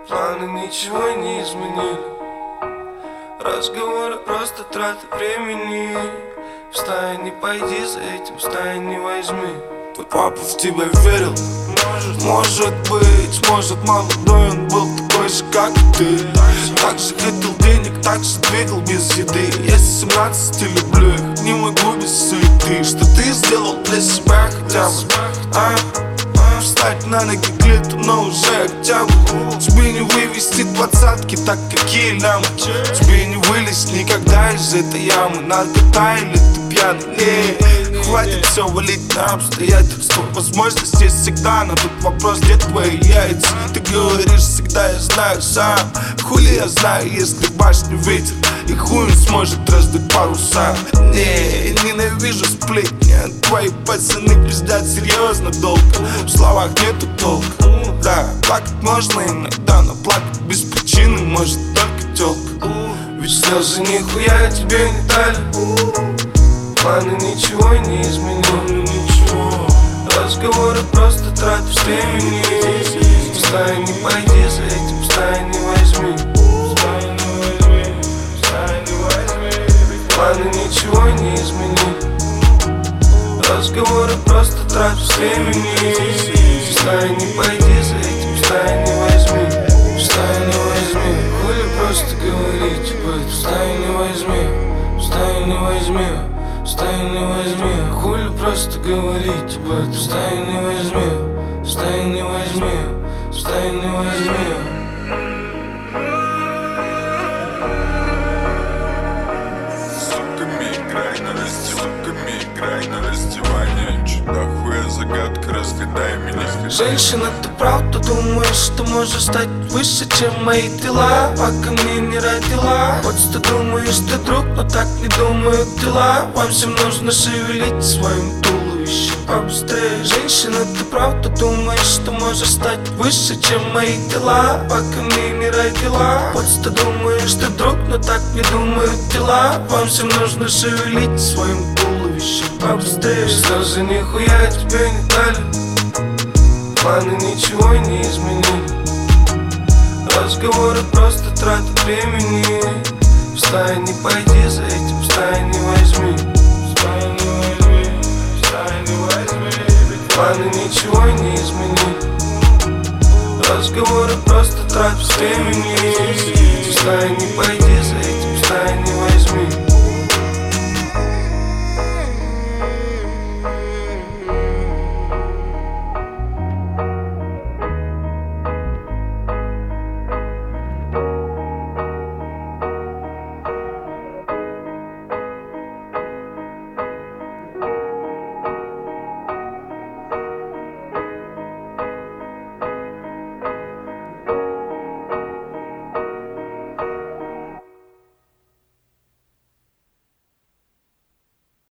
Планы ничего не изменили. Разговоры просто траты времени. Встань, не пойди за этим, встань, не возьми. Твой папа в тебя верил. Может быть, может молодой он был такой же, как и ты. Так же хотел денег, так же двигал без еды. Я с 17 люблю их, не могу без суеты. Что ты сделал для себя хотя бы, Встать на ноги к лету, но уже хотя бы. Тебе не вывести двадцатки, так какие лямы. Тебе не вылезть никогда из этой ямы. Наркота или ты пьяный, не. Хватит все валить на обстоятельства. Возможность есть всегда, но тут вопрос, где твои яйца. Ты говоришь всегда, я знаю сам. Хули я знаю, если башню ветер и хуй он сможет раздуть паруса. Не, ненавижу сплетни. Твои пацаны пиздят серьезно долго. В словах нету толка. Да, плакать можно иногда, но плакать без причины может только тёлка. Ведь слезы нихуя тебе не дали. Планы ничего не изменили. Разговоры просто траты времени. Встань, не пойди за этим, встань, не возьми. Планы ничего не изменили. Разговоры просто траты времени. Встань, не пойди за этим, встань, не возьми. Встань, не возьми. Хули просто говорить об этом. Встань, не возьми. Встань, не возьми. Встань, не возьми. Хули просто говорить об этом. Встань, не возьми. Встань, не возьми. Встань, не возьми. Играй на раздевание, чуть хуя загадка, разгадай меня. Женщина, ты правда думаешь, что можешь стать выше, чем мои дела? Пока мне не родила. Вот что думаешь, ты друг, но так не думают дела. Вам всем нужно шевелить своим туловищем побыстрее. Женщина, ты правда думаешь, что можешь стать выше, чем мои дела? Пока мне не родила. Вот что думаешь, ты друг, но так не думают дела. Вам всем нужно шевелить своим туловищем побыстрее. Слезы нихуя тебе не дали. Планы ничего не изменили. Разговоры просто траты времени. Встань, не пойди за этим, встань, не возьми. Встань, не возьми, встань, не возьми. Планы ничего не изменили. Разговоры просто траты времени. Встань, не пойди за этим, встань, не возьми.